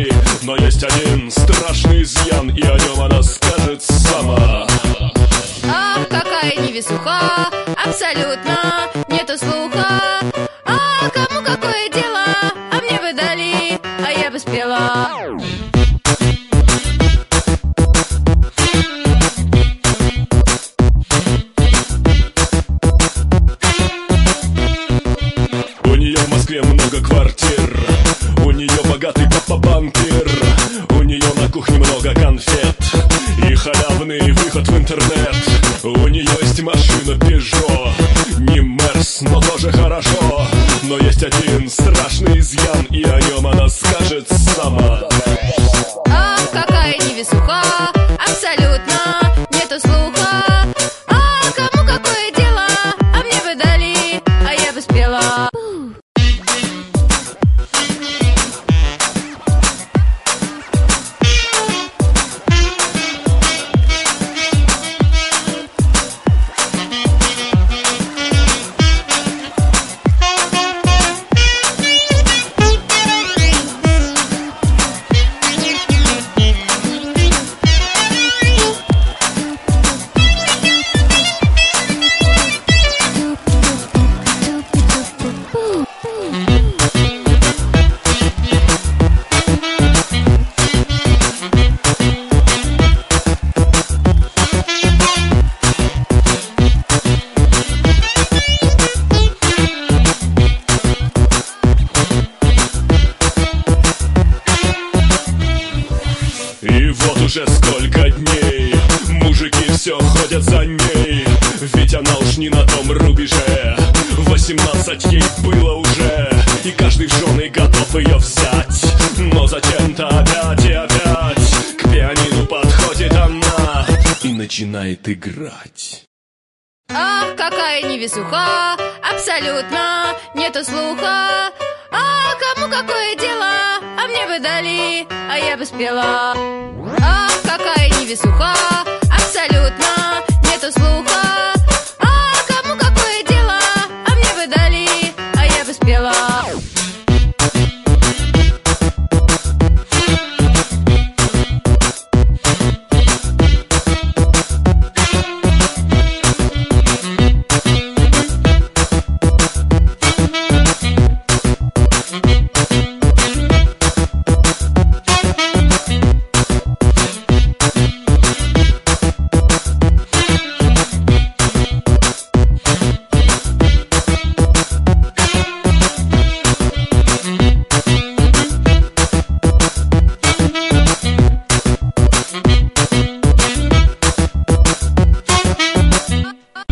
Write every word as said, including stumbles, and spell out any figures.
дали. Но есть один страшный изъян, и о нем она скажет сама. Ах, какая невезуха, абсолютно нету слуха. А кому какое дело, а мне бы дали, а я бы спела. У нее в Москве много квартир, у нее богатый папа-банкир, у нее на кухне много конфет и халявный выход в интернет. У нее есть машина Peugeot, не Мерс, но тоже хорошо. Но есть один страшный изъян, и о нем она скажет сама. Ах, какая невезуха, абсолютно нету слуха. А кому какое дело, а мне бы дали, а я бы спела. И вот уже сколько дней мужики все ходят за ней, ведь она уж не на том рубеже. Восемнадцать ей было уже, и каждый в жены готов ее взять. Но затем-то опять и опять к пианино подходит она и начинает играть. Ах, какая невезуха, абсолютно нету слуха. А кому какое дело, а мне бы дали, а я бы спела. Ах, какая невезуха, абсолютно нету слуха.